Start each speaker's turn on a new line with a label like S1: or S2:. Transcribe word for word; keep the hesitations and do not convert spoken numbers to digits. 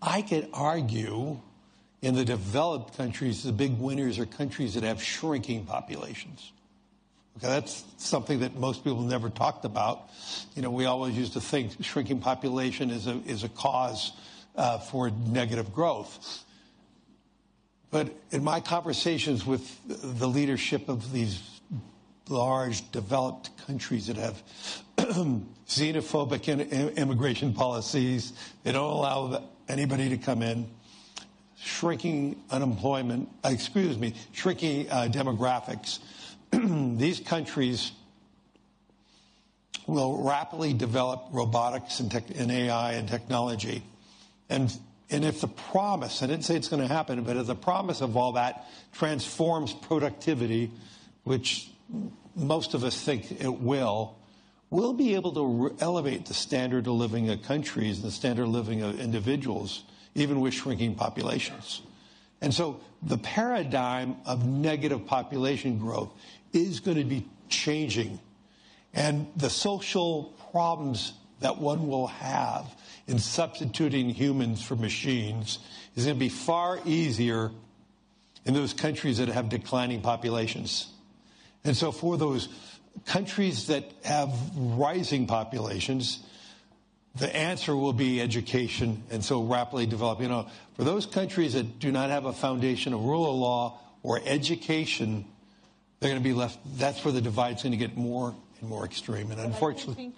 S1: I could argue in the developed countries, the big winners are countries that have shrinking populations. Okay, that's something that most people never talked about. You know, we always used to think shrinking population is a, is a cause uh, for negative growth. But in my conversations with the leadership of these large developed countries that have xenophobic in, immigration policies, they don't allow anybody to come in, shrinking unemployment, excuse me, shrinking uh, demographics, these countries will rapidly develop robotics and, tech, and A I and technology. And, and if the promise, I didn't say it's going to happen, but if the promise of all that transforms productivity, which most of us think it will, we'll be able to re- elevate the standard of living of countries and the standard of living of individuals, even with shrinking populations. And so the paradigm of negative population growth is going to be changing. And the social problems that one will have in substituting humans for machines is going to be far easier in those countries that have declining populations. And so for those countries that have rising populations, the answer will be education, and so rapidly develop. You know, for those countries that do not have a foundation of rule of law or education, they're going to be left, that's where the divide's going to get more and more extreme. And unfortunately,